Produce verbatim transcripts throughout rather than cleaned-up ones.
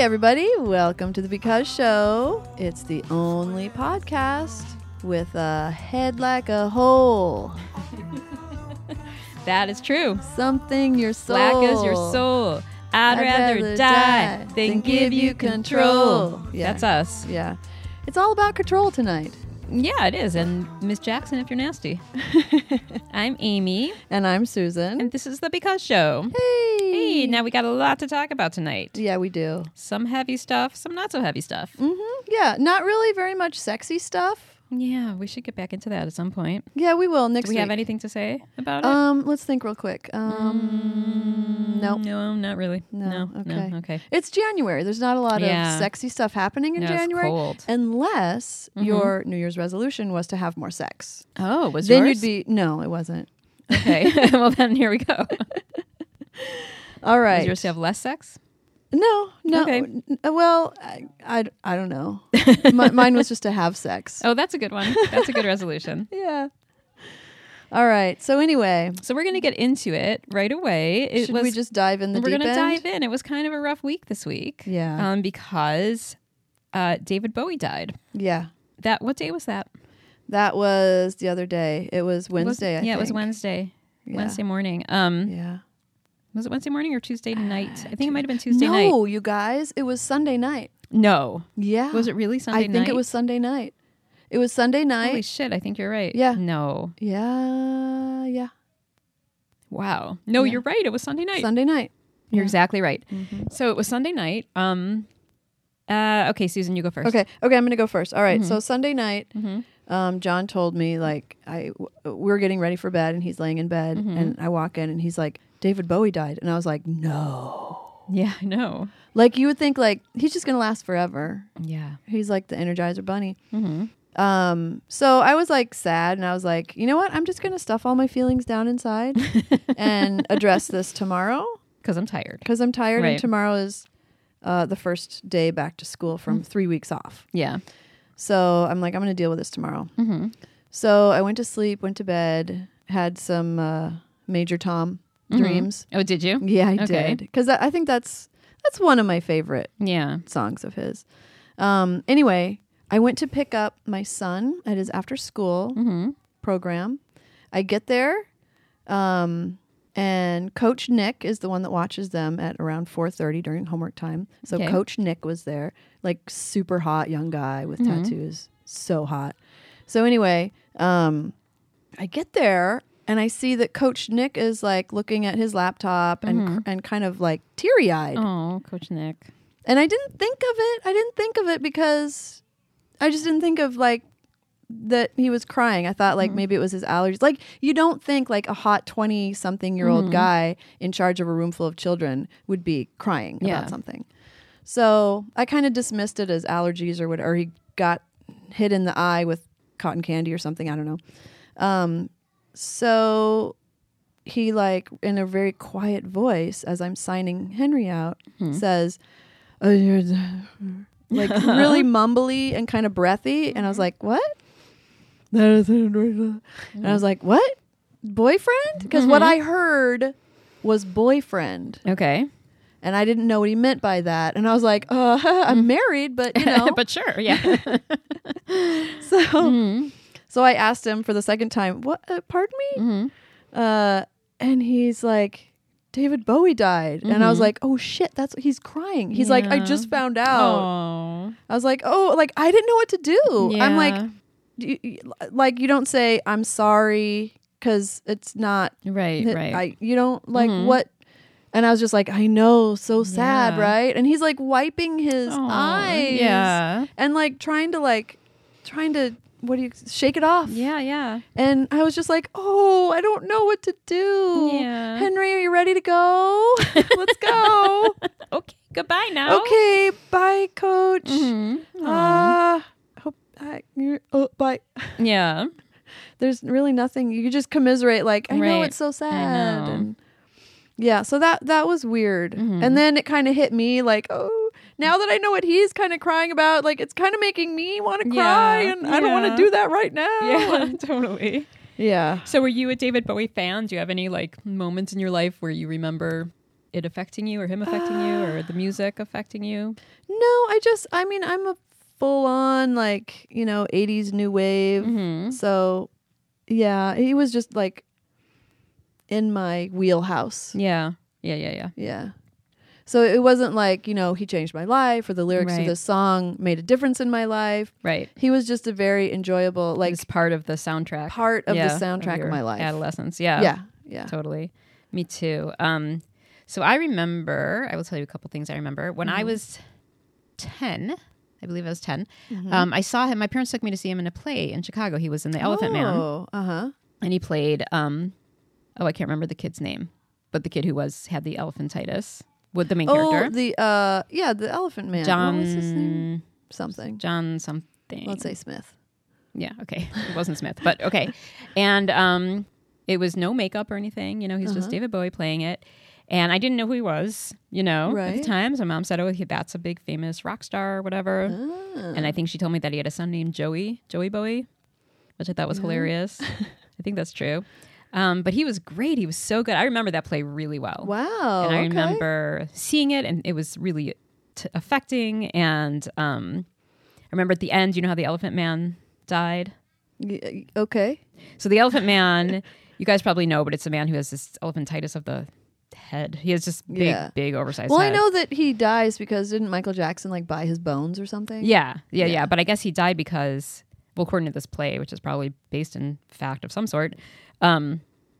everybody. Welcome to the Because Show. It's the only podcast with a head like a hole. That is true. Something your soul. Black as your soul. I'd, I'd rather, rather die, die than give you control. control. Yeah. That's us. Yeah. It's all about control tonight. Yeah, it is. And Miss Jackson, if you're nasty. I'm Amy. And I'm Susan. And this is the Because Show. Hey. Hey, now we got a lot to talk about tonight. Yeah, we do. Some heavy stuff, some not so heavy stuff. Mm-hmm. Yeah, not really very much sexy stuff. Yeah, we should get back into that at some point. Yeah, we will next week. Do we week. have anything to say about it? Um, let's think real quick. Um, mm, nope. No, not really. No. No. Okay. No, okay. It's January. There's not a lot yeah. of sexy stuff happening in no, January. It's cold. Unless mm-hmm. your New Year's resolution was to have more sex. Oh, was then yours? Then you'd be no, it wasn't. Okay. Well, then here we go. All right. Was yours to have less sex? No, no. Okay. Well, I, I, I don't know. M- mine was just to have sex. Oh, that's a good one. That's a good resolution. Yeah. All right. So anyway. So we're going to get into it right away. It Should was, we just dive in the we're deep gonna end? We're going to dive in. It was kind of a rough week this week. Yeah. Um, because uh, David Bowie died. Yeah. That What day was that? That was the other day. It was Wednesday, was, I yeah, think. it was Wednesday. Yeah. Wednesday morning. Um, yeah. Was it Wednesday morning or Tuesday night? I think it might have been Tuesday no, night. No, you guys. It was Sunday night. No. Yeah. Was it really Sunday night? I think night? It was Sunday night. It was Sunday night. Holy shit, I think you're right. Yeah. No. Yeah, yeah. Wow. No, yeah. you're right. It was Sunday night. Sunday night. You're yeah. exactly right. Mm-hmm. So it was Sunday night. Um. Uh. Okay, Susan, you go first. Okay. Okay, I'm going to go first. All right. Mm-hmm. So Sunday night, mm-hmm. um, John told me, like, I, w- we're getting ready for bed, and he's laying in bed, mm-hmm. and I walk in, and he's like, David Bowie died. And I was like, no. Yeah, I know. Like, you would think, like, he's just going to last forever. Yeah. He's like the Energizer Bunny. Mm-hmm. Um, so I was like sad, and I was like, you know what? I'm just going to stuff all my feelings down inside and address this tomorrow. Because I'm tired. Because I'm tired, right. and tomorrow is uh, the first day back to school from mm-hmm. three weeks off. Yeah. So I'm like, I'm going to deal with this tomorrow. Mm-hmm. So I went to sleep, went to bed, had some uh, Major Tom mm-hmm. dreams. Oh, did you? Yeah, I okay. did. Because I think that's that's one of my favorite yeah. songs of his. Um, anyway, I went to pick up my son at his after school mm-hmm. program. I get there, um, and Coach Nick is the one that watches them at around four thirty during homework time. So okay. Coach Nick was there, like super hot young guy with mm-hmm. tattoos. So hot. So anyway, um, I get there and I see that Coach Nick is like looking at his laptop and mm-hmm. cr- and kind of like teary-eyed. Oh, Coach Nick. And I didn't think of it. I didn't think of it because I just didn't think of like that he was crying. I thought like mm-hmm. maybe it was his allergies. Like you don't think like a hot twenty-something-year-old mm-hmm. guy in charge of a room full of children would be crying yeah. about something. So I kind of dismissed it as allergies or whatever. Or he got hit in the eye with cotton candy or something. I don't know. Um, so he like in a very quiet voice as I'm signing Henry out hmm. says, oh, you're like really mumbly and kind of breathy. And I was like, what? And I was like, what? Boyfriend? Because mm-hmm. what I heard was boyfriend. Okay. And I didn't know what he meant by that. And I was like, uh, I'm married, but you know. But sure, yeah. so, mm-hmm. so I asked him for the second time, what, uh, pardon me? Mm-hmm. Uh, and he's like, David Bowie died. Mm-hmm. And I was like, oh shit, that's, he's crying. He's yeah. like, I just found out. Aww. I was like, oh, like, I didn't know what to do. Yeah. I'm like, you, you, like, you don't say, I'm sorry, because it's not. Right, right. I, you don't, like, mm-hmm. what? And I was just like, I know, so sad, yeah. right? And he's like wiping his Aww, eyes. Yeah. And like trying to like, trying to, what do you, shake it off. Yeah, yeah. And I was just like, oh, I don't know what to do. Yeah. Henry, are you ready to go? Let's go. Okay, goodbye now. Okay, bye, coach. Mm-hmm. Uh, hope, I, oh, bye. Yeah. There's really nothing. You could just commiserate like, I right. know it's so sad. I know. And yeah, so that that was weird. Mm-hmm. And then it kind of hit me like, oh, now that I know what he's kind of crying about, like it's kind of making me want to cry yeah, and yeah. I don't want to do that right now. Yeah, totally. Yeah. So were you a David Bowie fan? Do you have any like moments in your life where you remember it affecting you or him affecting uh, you or the music affecting you? No, I just, I mean, I'm a full on like, you know, eighties new wave. Mm-hmm. So yeah, he was just like in my wheelhouse. Yeah. Yeah. Yeah. Yeah. Yeah. So it wasn't like, you know, he changed my life or the lyrics right. to this song made a difference in my life. Right. He was just a very enjoyable, like it's part of the soundtrack. Part of yeah, the soundtrack of, of my life. Adolescence. Yeah. Yeah. Yeah. Totally. Me too. Um, so I remember, I will tell you a couple things I remember. When mm-hmm. I was ten, I believe I was ten, mm-hmm. um, I saw him, my parents took me to see him in a play in Chicago. He was in The Elephant oh, Man. Oh, uh-huh. And he played, um, oh, I can't remember the kid's name, but the kid who was, had the elephantitis. With the main oh, character. the uh, yeah, the Elephant Man. John. What was his name? Something. John something. Let's say Smith. Yeah. Okay. It wasn't Smith, but okay. And um, it was no makeup or anything. You know, he's uh-huh. just David Bowie playing it, and I didn't know who he was. You know, right. at the time, so mom said, "Oh, he, that's a big famous rock star, or whatever." Ah. And I think she told me that he had a son named Joey, Joey Bowie, which I thought was yeah. hilarious. I think that's true. Um, but he was great. He was so good. I remember that play really well. Wow. And I okay. remember seeing it, and it was really t- affecting. And um, I remember at the end, you know how the Elephant Man died? Y- okay. So the Elephant Man, you guys probably know, but it's a man who has this elephantitis of the head. He has just big, yeah. big oversized well, head. Well, I know that he dies because didn't Michael Jackson like buy his bones or something? Yeah, yeah, yeah. yeah. But I guess he died because, well, according to this play, which is probably based in fact of some sort, um,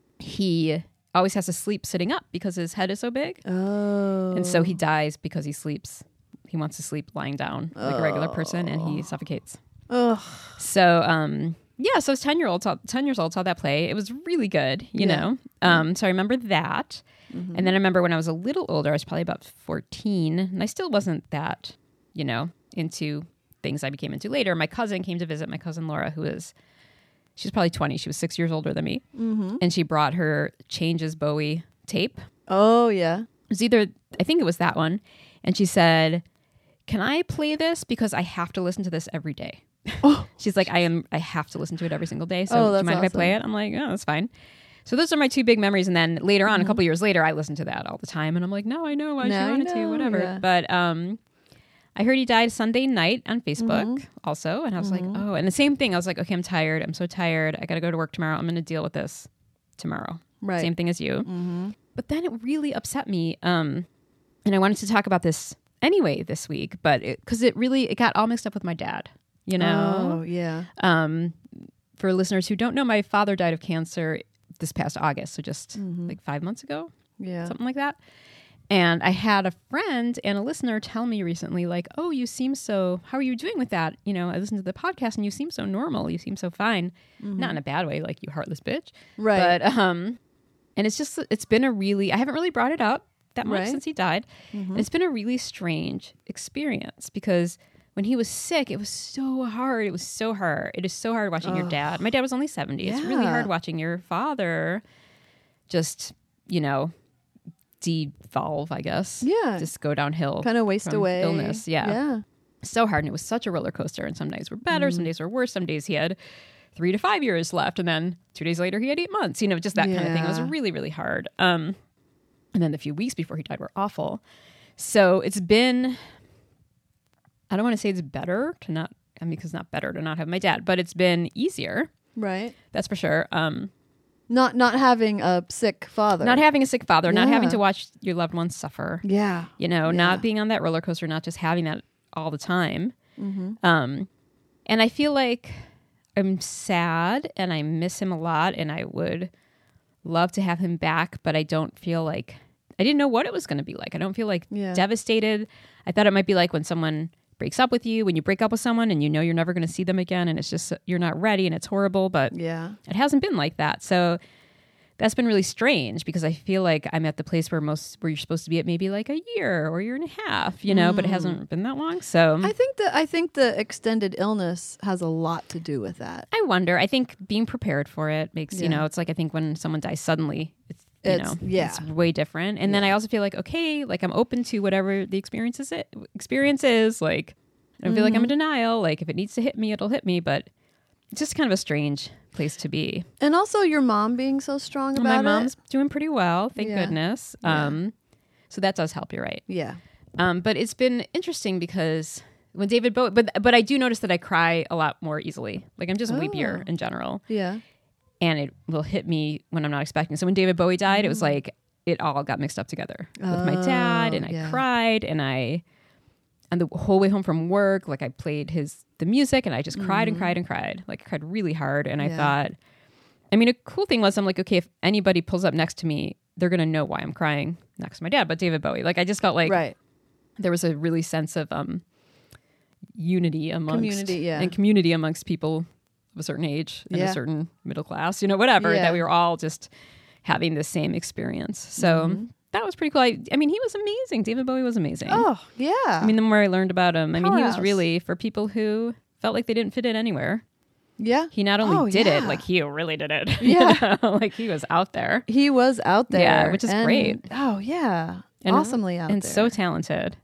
he always has to sleep sitting up because his head is so big. Oh. And so he dies because he sleeps. He wants to sleep lying down like oh. a regular person, and he suffocates. Ugh. So, um, yeah, so I was ten, year old, saw, ten years old, saw that play. It was really good, you yeah. know? Um, so I remember that. Mm-hmm. And then I remember when I was a little older, I was probably about fourteen, and I still wasn't that, you know, into things I became into later. My cousin came to visit, my cousin Laura, who is... She's probably twenty. She was six years older than me. Mm-hmm. And she brought her Changes Bowie tape. Oh, yeah. It was either, I think it was that one. And she said, can I play this? Because I have to listen to this every day. Oh. She's like, I am. I have to listen to it every single day. So oh, do you mind awesome. if I play it? I'm like, oh, that's fine. So those are my two big memories. And then later on, mm-hmm. a couple years later, I listened to that all the time. And I'm like, no, I know. I now wanted know, to, whatever. Yeah. But um, I heard he died Sunday night on Facebook mm-hmm. also. And I was mm-hmm. like, oh, and the same thing. I was like, okay, I'm tired. I'm so tired. I got to go to work tomorrow. I'm going to deal with this tomorrow. Right. Same thing as you. Mm-hmm. But then it really upset me. Um, and I wanted to talk about this anyway this week, but because it, it really, it got all mixed up with my dad, you know? Oh, yeah. Um, for listeners who don't know, my father died of cancer this past August. So just mm-hmm. like five months ago. Yeah. Something like that. And I had a friend and a listener tell me recently, like, oh, you seem so, how are you doing with that? You know, I listened to the podcast and you seem so normal. You seem so fine. Mm-hmm. Not in a bad way, like you heartless bitch. Right. But, um, and it's just, it's been a really, I haven't really brought it up that much right. since he died. Mm-hmm. It's been a really strange experience because when he was sick, it was so hard. It was so hard. It is so hard watching oh. your dad. My dad was only seventy. Yeah. It's really hard watching your father just, you know, devolve, I guess. Yeah. Just go downhill. Kind of waste from away. Illness. Yeah. Yeah. So hard. And it was such a roller coaster. And some days were better. Mm. Some days were worse. Some days he had three to five years left. And then two days later, he had eight months. You know, just that yeah. kind of thing. It was really, really hard. Um, and then the few weeks before he died were awful. So it's been, I don't want to say it's better to not, I mean, because it's not better to not have my dad, but it's been easier. Right. That's for sure. Um, Not not having a sick father. Not having a sick father, yeah. not having to watch your loved ones suffer. Yeah. You know, yeah. not being on that roller coaster, not just having that all the time. Mm-hmm. Um, and I feel like I'm sad and I miss him a lot and I would love to have him back, but I don't feel like, I didn't know what it was going to be like. I don't feel like yeah. devastated. I thought it might be like when someone breaks up with you, when you break up with someone and you know you're never going to see them again and it's just, you're not ready and it's horrible, but yeah. it hasn't been like that. So that's been really strange because I feel like I'm at the place where most, where you're supposed to be at maybe like a year or a year and a half, you know, mm. but it hasn't been that long. So I think that, I think the extended illness has a lot to do with that. I wonder, I think being prepared for it makes, yeah. you know, it's like, I think when someone dies suddenly, it's, you it's, know, yeah. it's way different. And yeah. then I also feel like, okay, like I'm open to whatever the experience is, it, experience is like, I don't mm-hmm. feel like I'm in denial. Like if it needs to hit me, it'll hit me. But it's just kind of a strange place to be. And also your mom being so strong well, about my mom's it. doing pretty well, thank yeah. goodness. Yeah. Um, So that does help. You're right. Yeah. Um, but it's been interesting because when David Bowie, but but I do notice that I cry a lot more easily. Like I'm just Oh. weepier in general. Yeah. And it will hit me when I'm not expecting. So when David Bowie died, mm. it was like it all got mixed up together with oh, my dad, and I yeah. cried, and I, and the whole way home from work, like I played his the music, and I just cried mm. and cried and cried, like I cried really hard. And yeah. I thought, I mean, a cool thing was I'm like, okay, if anybody pulls up next to me, they're gonna know why I'm crying next to my dad. But David Bowie, like I just felt like right. there was a really sense of um unity amongst community, yeah. and community amongst people of a certain age and yeah. a certain middle class, you know, whatever, yeah. that we were all just having the same experience. So mm-hmm. that was pretty cool. I, I mean, he was amazing. David Bowie was amazing. Oh, yeah. I mean, the more I learned about him, I mean, Powerhouse. he was really, for people who felt like they didn't fit in anywhere. Yeah. He not only oh, did yeah. it, like he really did it. Yeah. You know? Like he was out there. He was out there. Yeah, which is and, great. Oh, yeah. And, awesomely out and there. And so talented.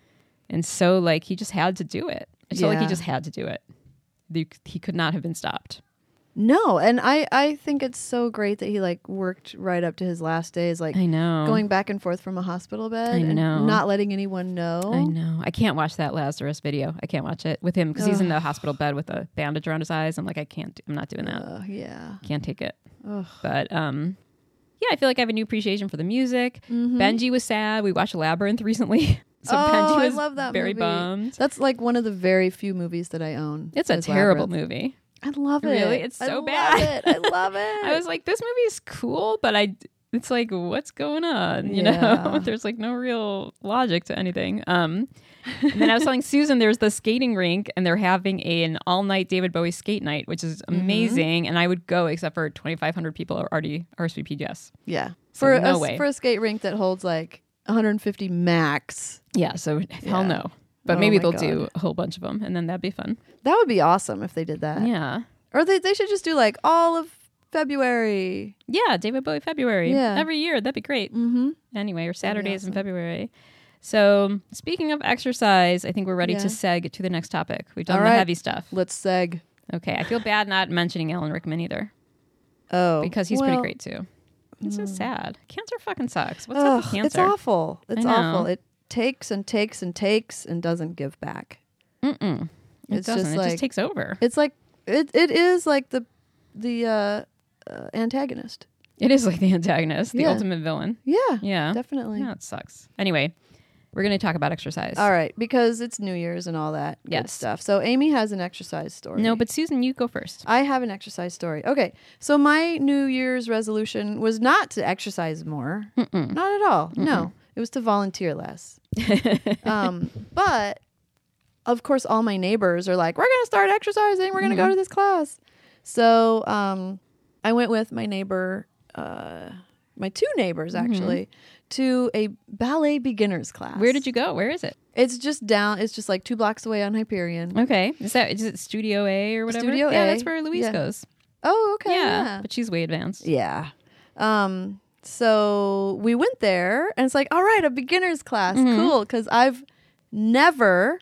And so, like, he just had to do it. I felt yeah. like he just had to do it. The, he could not have been stopped. No, and I, I think it's so great that he like worked right up to his last days, like I know going back and forth from a hospital bed I and know. not letting anyone know. I know. I can't watch that Lazarus video. I can't watch it with him because he's in the hospital bed with a bandage around his eyes. I'm like, I can't. Do, I'm not doing that. Uh, yeah, can't take it. Ugh. But um, yeah, I feel like I have a new appreciation for the music. Mm-hmm. Benji was sad. We watched Labyrinth recently. So oh, Benji was I love that very movie. bummed. That's like one of the very few movies that I own. It's a terrible Labyrinth. movie. I love it. Really? It's so I bad. Love it. I love it. I was like, this movie is cool, but I, it's like, what's going on? You yeah. know, there's like no real logic to anything. Um, and then I was telling Susan, there's the skating rink, and they're having a, an all night David Bowie skate night, which is amazing. Mm-hmm. And I would go, except for twenty-five hundred people are already R S V P'd. Yes. Yeah. So for no a, way. for a skate rink that holds like one hundred fifty max. Yeah. So yeah. hell no. But oh maybe they'll God. do a whole bunch of them, and then that'd be fun. That would be awesome if they did that. Yeah. Or they, they should just do like all of February. Yeah, David Bowie February. Yeah. Every year. That'd be great. Mm-hmm. Anyway, or Saturdays awesome. in February. So speaking of exercise, I think we're ready yeah. to seg to the next topic. We've done all the right. heavy stuff. Let's seg. Okay. I feel bad not mentioning Alan Rickman either. Oh. Because he's well, pretty great too. It's mm. so sad. Cancer fucking sucks. What's Ugh, up with cancer? It's awful. It's I know. awful. It takes and takes and takes and doesn't give back. Mm-mm. It It's doesn't. just it like, just takes over. It's like it. It is like the the uh, uh, antagonist. It is like the antagonist, the Yeah. ultimate villain. Yeah. Yeah. Definitely. Yeah, it sucks. Anyway, we're going to talk about exercise. All right, because it's New Year's and all that good Yes. stuff. So Amy has an exercise story. No, but Susan, you go first. I have an exercise story. Okay, so my New Year's resolution was not to exercise more. Mm-mm. Not at all. Mm-mm. No, it was to volunteer less. um, but of course, all my neighbors are like, "We're going to start exercising. We're going to Mm-hmm. go to this class." So um, I went with my neighbor, uh, my two neighbors actually, mm-hmm. to a ballet beginners class. Where did you go? Where is it? It's just down. It's just like two blocks away on Hyperion. Okay. Is that is it Studio A or whatever? Studio yeah, A. that's where Louise Yeah. goes. Oh, okay. Yeah, Yeah. but she's way advanced. Yeah. Um, so we went there and it's like, all right, a beginner's class. Mhm. Cool. Cause I've never,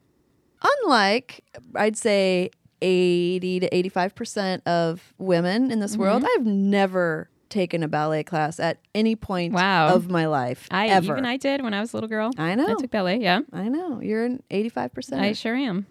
unlike I'd say eighty to eighty-five percent of women in this Mhm. world, I've never taken a ballet class at any point Wow. of my life. I ever. even I did when I was a little girl. I know. I took ballet. Yeah, I know. You're an eighty-five percent. I sure am.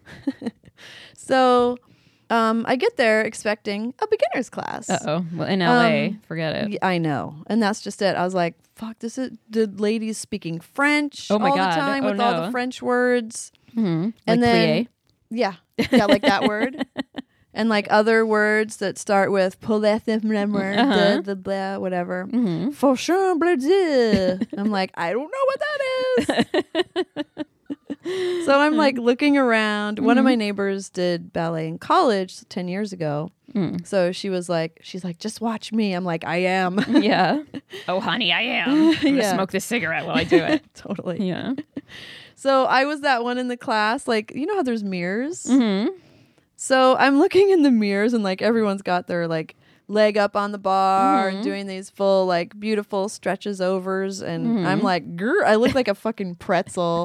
So um, I get there expecting a beginner's class. Uh oh. Well, in L A, Um, forget it. Y- I know. And that's just it. I was like, fuck, this is the ladies speaking French Oh my all God. the time Oh with all no. the French words. Mm-hmm. Like And then, plie. yeah, yeah, like that word. And like other words that start with poulet, Uh-huh. the blah, whatever. Mm-hmm. For chambre de. I'm like, I don't know what that is. So I'm like looking around. One of my neighbors did ballet in college ten years ago. Mm. So she was like, she's like, just watch me. I'm like, I am. Yeah. Oh, honey, I am. I'm gonna Yeah. smoke this cigarette while I do it. Totally. Yeah. So I was that one in the class. Like, you know how there's mirrors? Mm-hmm. So I'm looking in the mirrors and like everyone's got their like leg up on the bar Mhm. and doing these full like beautiful stretches overs. And Mhm. I'm like, grr, I look like a fucking pretzel.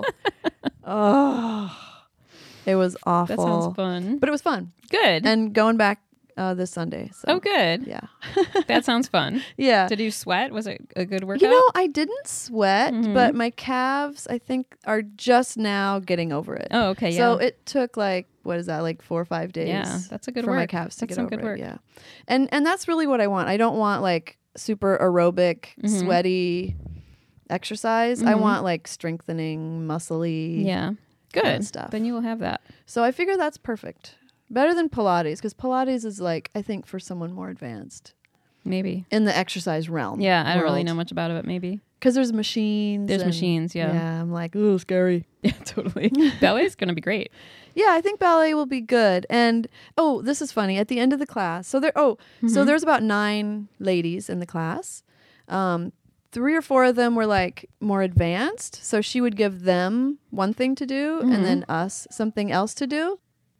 Oh, it was awful. That sounds fun. But it was fun. Good. And going back uh, this Sunday. So. Oh, good. Yeah. That sounds fun. Yeah. Did you sweat? Was it a good workout? You know, I didn't sweat, Mhm. but my calves, I think, are just now getting over it. Oh, okay. Yeah. So it took like, what is that, like four or five days? Yeah, that's a good for work. my calves to That's get some over good it. work. Yeah. And and that's really what I want. I don't want like super aerobic, Mhm. sweaty exercise. I Mhm. want like strengthening, muscly Yeah. kind Good. of stuff. Then you will have that. So I figure that's perfect. Better than Pilates, because Pilates is like, I think, for someone more advanced Maybe. in the exercise realm. Yeah, I don't really world. know much about it, but maybe. Because there's machines. There's and- machines, yeah. Yeah, I'm like, ooh, scary. Yeah, totally. Ballet's going to be great. Yeah, I think ballet will be good. And oh, this is funny. At the end of the class, so there. Oh, so Mhm. there's about nine ladies in the class. Um, three or four of them were like more advanced, so she would give them one thing to do, Mhm. and then us something else to do.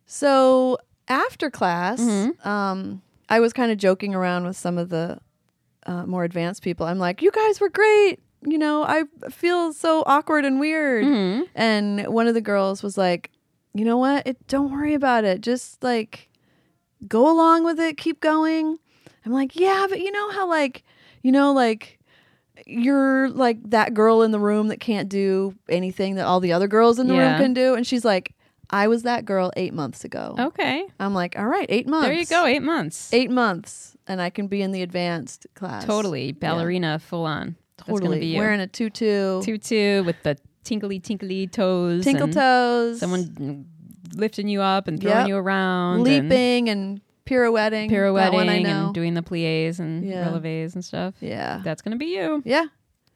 So after class, Mhm. um, I was kind of joking around with some of the uh, more advanced people. I'm like, "You guys were great." You know, I feel so awkward and weird. Mhm. And one of the girls was like, you know what? It, don't worry about it. Just like go along with it. Keep going. I'm like, yeah, but you know how like, you know, like you're like that girl in the room that can't do anything that all the other girls in the Yeah. room can do. And she's like, I was that girl eight months ago. Okay. I'm like, all right, eight months. There you go. Eight months. Eight months. And I can be in the advanced class. Totally. Ballerina full on. That's Totally. going to be you. Wearing a tutu. Tutu with the tinkly, tinkly toes. Tinkle and toes. Someone lifting you up and throwing Yep. you around. Leaping and pirouetting. And pirouetting That one I know. and doing the plies and Yeah. releves and stuff. Yeah. That's going to be you. Yeah.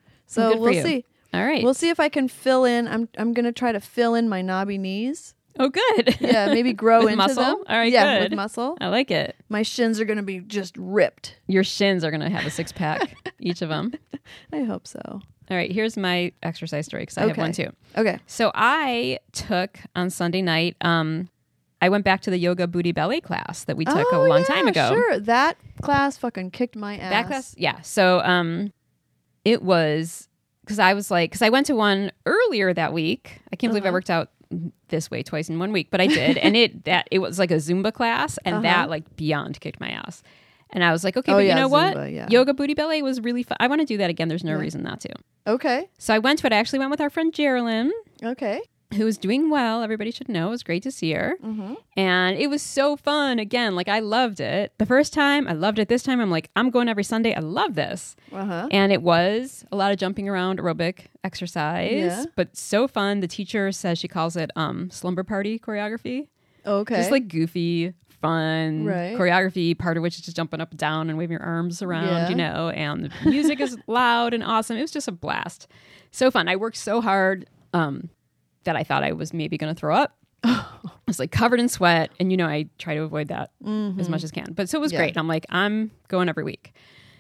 So Good for we'll you. see. All right. We'll see if I can fill in. I'm I'm gonna try to fill in my knobby knees. Oh, good. Yeah, maybe grow With into muscle? them. All right, yeah, good. with muscle. I like it. My shins are gonna be just ripped. Your shins are going to have a six pack, each of them. I hope so. All right. Here's my exercise story because I have Okay. one too. Okay. So I took on Sunday night, um, I went back to the yoga booty belly class that we took oh, a long yeah, time ago. Sure. That class fucking kicked my ass. That class, yeah. So um, it was because I was like, because I went to one earlier that week. I can't believe I Uh-huh. worked out this way twice in one week, but I did, and it that it was like a Zumba class, and Uh-huh. that like beyond kicked my ass. And I was like, okay, Oh, but yeah, you know what? Zumba, yeah. Yoga booty belly was really fun. I want to do that again. There's no Yeah. reason not to. Okay. So I went to it. I actually went with our friend Geraldine, Okay. who is doing well. Everybody should know. It was great to see her. Mm-hmm. And it was so fun. Again, like I loved it. The first time, I loved it. This time, I'm like, I'm going every Sunday. I love this. Uh-huh. And it was a lot of jumping around aerobic exercise, Yeah. but so fun. The teacher says she calls it um, slumber party choreography. Okay. Just like goofy, fun Right. choreography, part of which is just jumping up and down and waving your arms around, Yeah. you know, and the music is loud and awesome. It was just a blast. So fun. I worked so hard um, that I thought I was maybe going to throw up. I was like covered in sweat. And, you know, I try to avoid that Mhm. as much as can. But so it was Yeah. great. I'm like, I'm going every week.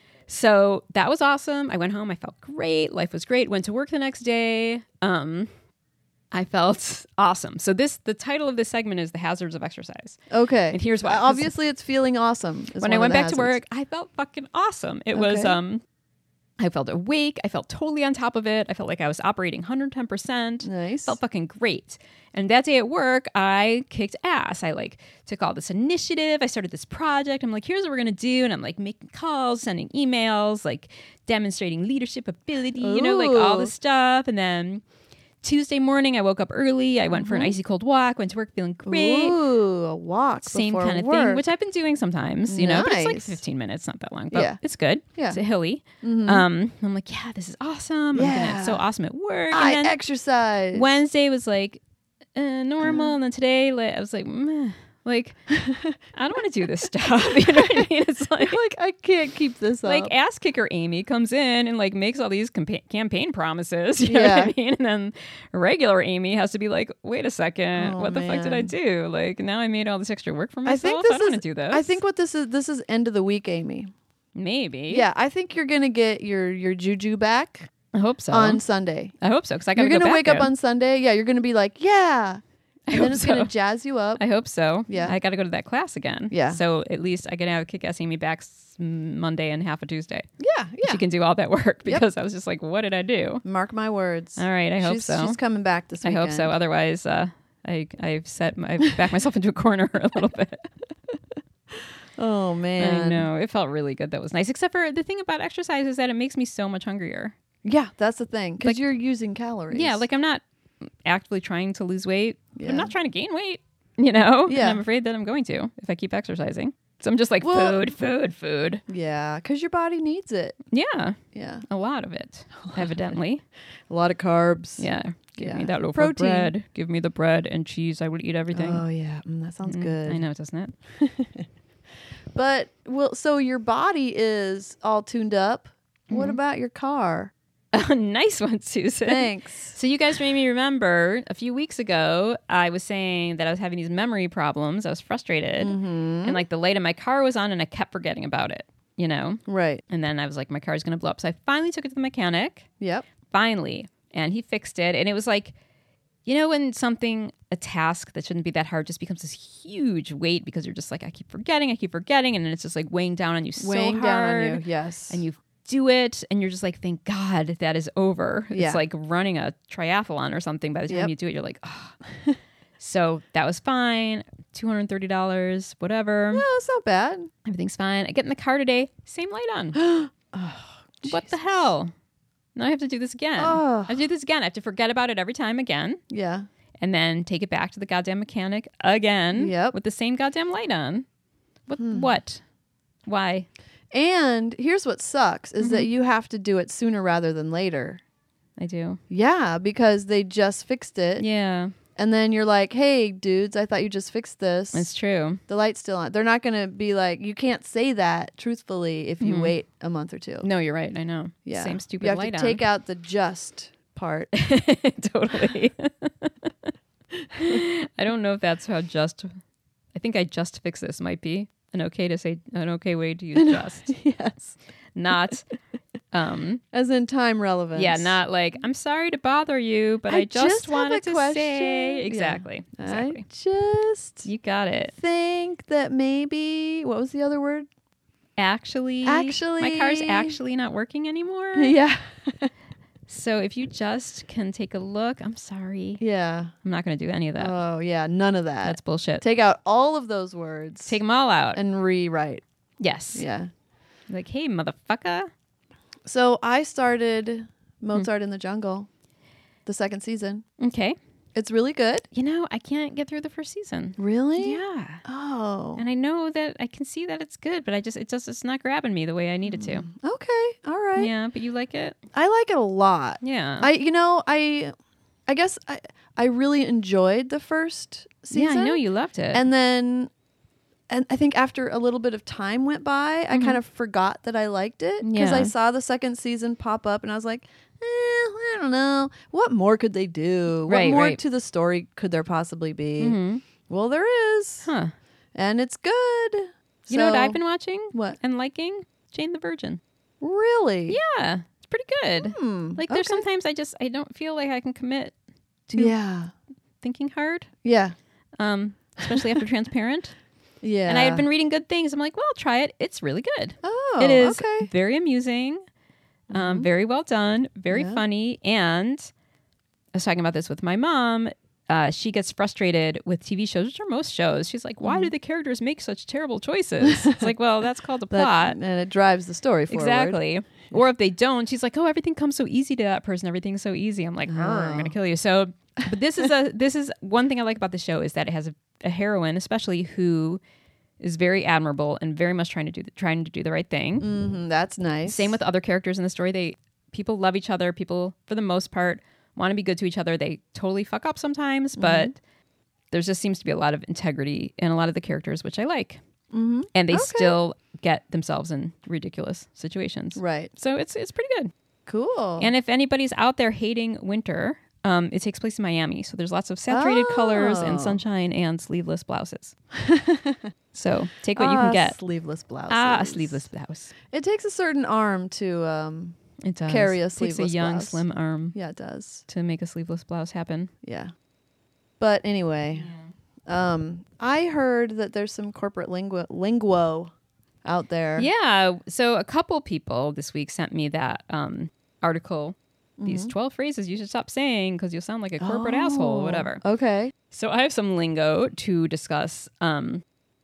So that was awesome. I went home. I felt great. Life was great. Went to work the next day. Um, I felt awesome. So this, the title of this segment is The Hazards of Exercise. Okay. And here's why. Well, obviously, it's feeling awesome. is When one I of went the back to hazards. work, I felt fucking awesome. It was, Okay. um, I felt awake. I felt totally on top of it. I felt like I was operating one hundred ten percent. Nice. Felt fucking great. And that day at work, I kicked ass. I like took all this initiative. I started this project. I'm like, here's what we're going to do. And I'm like making calls, sending emails, like demonstrating leadership ability, you know, like all Ooh. this stuff. And then Tuesday morning, I woke up early. I went for an icy cold walk, went to work feeling great. Ooh, a walk. Same before kind of work. thing, which I've been doing sometimes, you know, but it's like Nice. fifteen minutes, not that long, but Yeah. it's good. Yeah. It's a hilly. Mhm. Um, I'm like, yeah, this is awesome. I'm gonna, Yeah. it's so awesome at work. I And then exercise. Wednesday was like uh, normal, and then today, like, I was like, meh. Like, I don't want to do this stuff. You know what I mean? It's like, like I can't keep this up. like ass kicker Amy comes in and like makes all these campa- campaign promises. You know Yeah. what I mean? And then regular Amy has to be like, wait a second, Oh, what the fuck did I man. do? Like now I made all this extra work for I myself. think I, this don't want is. to do this. I think what this is. This is end of the week, Amy. maybe. Yeah, I think you're gonna get your your juju back I hope so. on Sunday. I hope so because I got You're to go gonna back wake up in. on Sunday. Yeah, you're gonna be like, yeah, I and hope then it's so. gonna jazz you up. I hope so. Yeah. I got to go to that class again. Yeah. So at least I can have kick ass Amy back s- Monday and half a Tuesday. Yeah, yeah. She can do all that work Yep. because I was just like, what did I do? Mark my words. All right. I hope she's, so. She's coming back this I weekend. hope so. Otherwise, uh, I I've set my, I've backed myself into a corner a little bit. Oh, man. I know. It felt really good. That was nice. Except for the thing about exercise is that it makes me so much hungrier. Yeah, that's the thing. Because Like- you're using calories. Yeah, like I'm not actively trying to lose weight. Yeah. I'm not trying to gain weight, you know? Yeah. And I'm afraid that I'm going to if I keep exercising. So I'm just like, Well- food, food, food. Yeah, because your body needs it. Yeah, Yeah. a lot of it, evidently. A lot of carbs. Yeah. Give Yeah. me that loaf Protein. of bread. Give me the bread and cheese. I will eat everything. Oh, yeah. Mm, that sounds Mm, good. I know, doesn't it? But, well, so your body is all tuned up. What Mm-hmm. about your car? A nice one, Susan. Thanks. So you guys made me remember a few weeks ago, I was saying that I was having these memory problems. I was frustrated. Mm-hmm. And like the light in my car was on and I kept forgetting about it, you know? Right. And then I was like, my car's going to blow up. So I finally took it to the mechanic, Yep. finally. And he fixed it. And it was like, you know, when something, a task that shouldn't be that hard just becomes this huge weight because you're just like, I keep forgetting, I keep forgetting. And then it's just like weighing down on you Weighing so down hard. on you. Yes. And you do it and you're just like, thank God that is over. Yeah. It's like running a triathlon or something. By the time Yep. you do it, you're like, oh. So that was fine. two hundred thirty dollars, whatever. No, it's not bad. Everything's fine. I get in the car today, same light on. Oh, What the hell? Now I have to do this again. Oh. I have to do this again. I have to forget about it every time again Yeah. and then take it back to the goddamn mechanic again Yep. with the same goddamn light on. What? Hmm. What? Why? And here's what sucks is Mm-hmm. that you have to do it sooner rather than later. I do. Yeah, because they just fixed it. Yeah, And then you're like, hey, dudes, I thought you just fixed this. it's true. The light's still on. They're not going to be like, you can't say that truthfully if you Mhm. wait a month or two. No, you're right. I know. Yeah. Same stupid You have light to on. take out the just part. Totally. I don't know if that's how just. I think I just fix this might be an okay to say an okay way to use just, Yes. not. Um. As in time relevance. Yeah, not like I'm sorry to bother you, but I, I just, just have wanted a to question. say Yeah. exactly. Exactly. I just You got it. think that maybe, what was the other word? Actually, Actually- my car's actually not working anymore. Yeah. So if you just can take a look, I'm sorry. Yeah. I'm not going to do any of that. Oh, yeah. None of that. That's bullshit. Take out all of those words. Take them all out. and rewrite. Yes. Yeah. Like, hey, motherfucker. So I started Mozart in the Jungle, the second season. Okay. It's really good. You know, I can't get through the first season. Really? Yeah. Oh. And I know that I can see that it's good, but I just, it just, it's not grabbing me the way I need it to. Okay. All right. Yeah. But you like it? I like it a lot. Yeah. I, you know, I, I guess I, I really enjoyed the first season. Yeah, I know you loved it. And then, and I think after a little bit of time went by, I kind of forgot that I liked it because Yeah. I saw the second season pop up and I was like, eh, I don't know. What more could they do? What Right, more right. to the story could there possibly be? Mhm. Well, there is. Huh. And it's good. You know what So- I've been watching What? and liking? Jane the Virgin. Really? Yeah. It's pretty good. Hmm, Like there's okay. sometimes I just, I don't feel like I can commit to Yeah. thinking hard. Yeah. Um, especially after Transparent. Yeah. And I had been reading good things. I'm like, well, I'll try it. It's really good. Oh, it is okay. very amusing, um, very well done, very Yeah. funny. And I was talking about this with my mom. Uh, she gets frustrated with T V shows, which are most shows. She's like, why do the characters make such terrible choices? It's like, well, that's called a That- plot. and it drives the story forward. Exactly. Or if they don't, she's like, oh, everything comes so easy to that person. Everything's so easy. I'm like, "Arr, I'm Oh. going to kill you. So, but this is a, this is one thing I like about the show is that it has a, a heroine, especially who is very admirable and very much trying to do the, trying to do the right thing. Hmm, that's nice. Same with other characters in the story. They people love each other. People, for the most part, want to be good to each other. They totally fuck up sometimes, but there just seems to be a lot of integrity in a lot of the characters, which I like. Mm-hmm. And they Okay. still get themselves in ridiculous situations. Right. So it's it's pretty good. Cool. And if anybody's out there hating winter, um, it takes place in Miami. So there's lots of saturated colors and Oh. sunshine and sleeveless blouses. So take what you Ah, can get. Sleeveless blouse. Ah, a sleeveless blouse. It takes a certain arm to, um, It does. Carry a It takes sleeveless a young, blouse. slim arm yeah, it does. to make a sleeveless blouse happen. Yeah. But anyway, um, I heard that there's some corporate lingu- linguo out there. Yeah. So a couple people this week sent me that um, article. These twelve phrases you should stop saying because you'll sound like a corporate asshole or Oh, whatever. Okay. So I have some lingo to discuss. Um,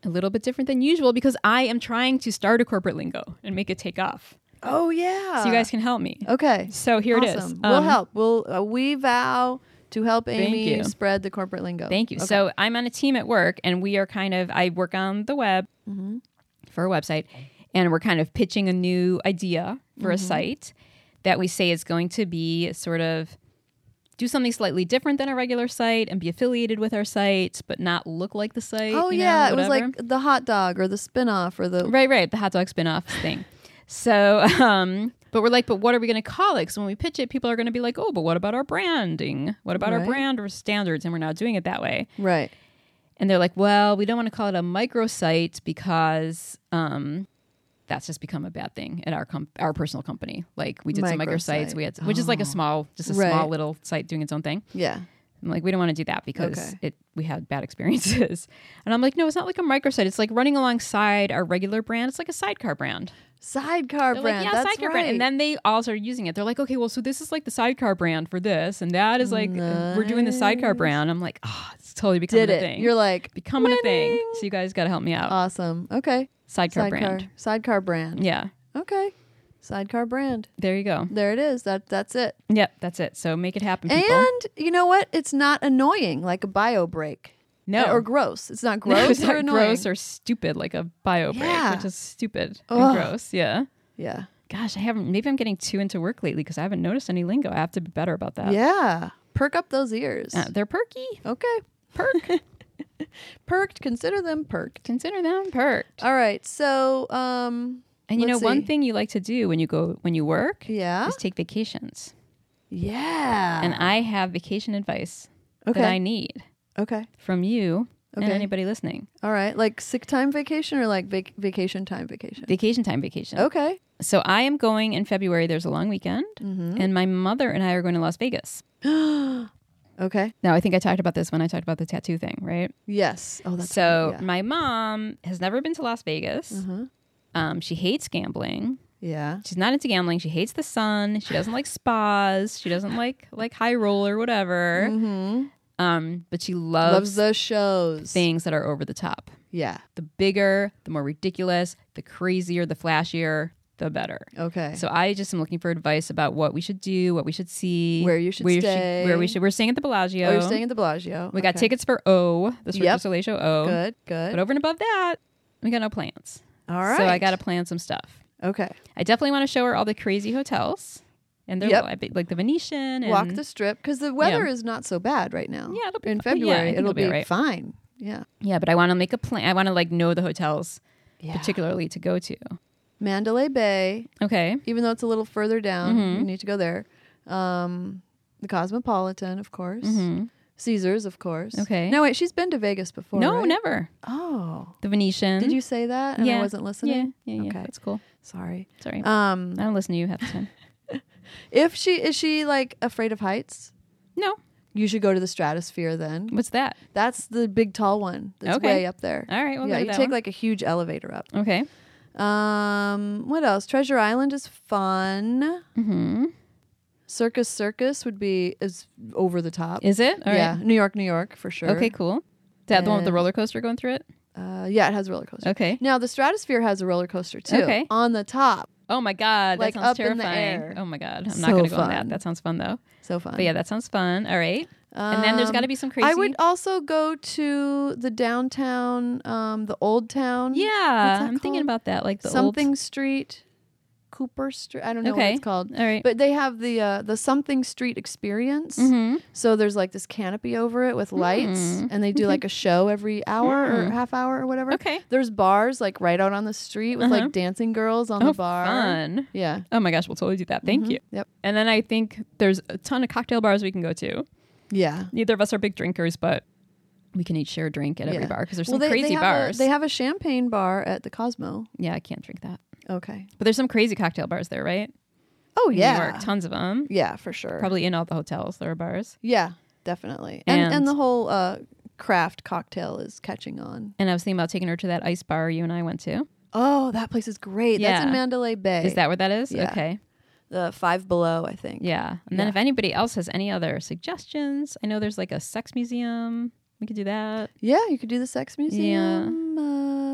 a little bit different than usual because I am trying to start a corporate lingo and make it take off. Oh, yeah. So you guys can help me. Okay. So here awesome. it is. We'll Um, help. We'll uh, we vow to help Amy you. spread the corporate lingo. Thank you. Okay. So I'm on a team at work, and we are kind of, I work on the web mm-hmm. for a website, and we're kind of pitching a new idea for mm-hmm. a site that we say is going to be sort of do something slightly different than a regular site and be affiliated with our site, but not look like the site. Oh, you know, yeah. It was whatever. like the hot dog or the spinoff or the... Right, right. The hot dog spinoff thing. So, um, but we're like, but what are we going to call it? Because when we pitch it, people are going to be like, oh, but what about our branding? What about Right. our brand or standards? And we're not doing it that way. Right. And they're like, well, we don't want to call it a microsite because um, that's just become a bad thing at our com- our personal company. Like we did some Microsite. microsites, we had, to, which is like a small, just a Right. small little site doing its own thing. Yeah. I'm like, we don't want to do that because Okay. it we had bad experiences. And I'm like, no, it's not like a microsite. It's like running alongside our regular brand. It's like a sidecar brand. Sidecar They're brand. like, yeah, That's sidecar right. brand. And then they all started using it. They're like, okay, well, so this is like the sidecar brand for this, and that is like we're doing the sidecar Nice. brand. I'm like, oh, it's totally becoming Did a it. thing. You're like, becoming a thing. winning. So you guys got to help me out. Awesome. Okay. sidecar, Sidecar brand. Sidecar brand. Yeah. Okay. Sidecar brand. There you go. There it is. That That's it. Yep, that's it. So make it happen, people. And you know what? It's not annoying like a bio break. no. Or gross. It's not No, gross it's or not annoying. gross or stupid like a bio break, Yeah. which is stupid Ugh. and gross. Yeah. Yeah. Gosh, I haven't. Maybe I'm getting too into work lately because I haven't noticed any lingo. I have to be better about that. Yeah. Perk up those ears. Uh, they're perky. Okay. Perk. Perked. Consider them perked. Consider them perked. All right. So, um, And you know, let's one see. thing you like to do when you go when you work yeah. is take vacations. Yeah. And I have vacation advice okay. that I need okay. from you and Okay. anybody listening. All right. Like sick time vacation or like vac- vacation time vacation? Vacation time vacation. Okay. So I am going in February. There's a long weekend, Mm-hmm. and my mother and I are going to Las Vegas. Okay. Now, I think I talked about this when I talked about the tattoo thing, right? Yes. Oh, that's so right. my mom has never been to Las Vegas. Yeah. Uh-huh. Um, she hates gambling. Yeah. She's not into gambling. She hates the sun. She doesn't like spas. She doesn't like like high roller, whatever. Mm-hmm. Um, but she loves, Loves the shows. things that are over the top. Yeah. The bigger, the more ridiculous, the crazier, the flashier, the better. Okay. So I just am looking for advice about what we should do, what we should see, Where you should where stay. where we should. We're staying at the Bellagio. Oh, you're staying at the Bellagio. We got Okay. tickets for O, the Cirque Yep. du Soleil show O. Good. Good. But over and above that, we got no plans. All right. So I got to plan some stuff. Okay. I definitely want to show her all the crazy hotels, and they're Yep. like, like the Venetian. And Walk the strip because the weather Yeah. is not so bad right now. Yeah, it'll be in fi- yeah, I February. think it'll it'll be be all right. fine. Yeah. yeah, but I want to make a plan. I want to like know the hotels Yeah. particularly to go to. Mandalay Bay, Okay. even though it's a little further down, Mhm. you need to go there. Um, the Cosmopolitan, of course. hmm Caesars, of course. Okay. No, wait, she's been to Vegas before. No, right? never. Oh. The Venetian. Did you say that? And Yeah. I wasn't listening. Yeah, yeah, yeah. Okay. That's cool. Sorry. Sorry. Um, I don't listen to you half the time. if she is she like afraid of heights, No. you should go to the Stratosphere then. What's that? That's the big tall one. That's Okay. way up there. All right. We'll yeah, go to you that take one. like a huge elevator up. Okay. Um, what else? Treasure Island is fun. Mm-hmm. Circus Circus would be is over the top. Is it? All yeah, right. New York, New York for sure. Okay, cool. Is that the one with the And- roller coaster going through it? Uh, yeah, it has a roller coaster. Okay. Now the Stratosphere has a roller coaster too. Okay. On the top, Oh my God. Like that sounds up in the terrifying. air. Oh my God. I'm So not going to go on that. fun. That sounds fun though. so fun. But yeah, that sounds fun. All right. And then there's Um, got to be some crazy. I would also go to the downtown, um, the old town. Yeah. that I'm thinking called? about that. Like the something Street, Cooper Street. I don't know Okay. what it's called. old. All right. But they have the uh, the something street experience. Mm-hmm. So there's like this canopy over it with lights, Mm. and they do like a show every hour or Mm. half hour or whatever. Okay. There's bars like right out on the street with Uh-huh. like dancing girls on Oh, the bar. fun. Yeah. Oh my gosh, we'll totally do that. Thank Mhm. you. Yep. And then I think there's a ton of cocktail bars we can go to. Yeah. Neither of us are big drinkers, but we can each share a drink at every Yeah. bar because there's Well, some they, crazy they have bars. A, they have a champagne bar at the Cosmo. yeah, I can't drink that. Okay. But there's some crazy cocktail bars there, right? Oh In yeah. New York, tons of them. Yeah, for sure. Probably in all the hotels there are bars. Yeah, definitely. And and, And- the whole uh, craft cocktail is catching on. And I was thinking about taking her to that ice bar you and I went to. Oh, that place is great. That's in Yeah. Mandalay Bay. Is that where that is? Yeah. Okay. the Five Below? I think. Yeah. And then Yeah. if anybody else has any other suggestions, I know there's like a sex museum. We could do that. Yeah, you could do the sex museum. Uh,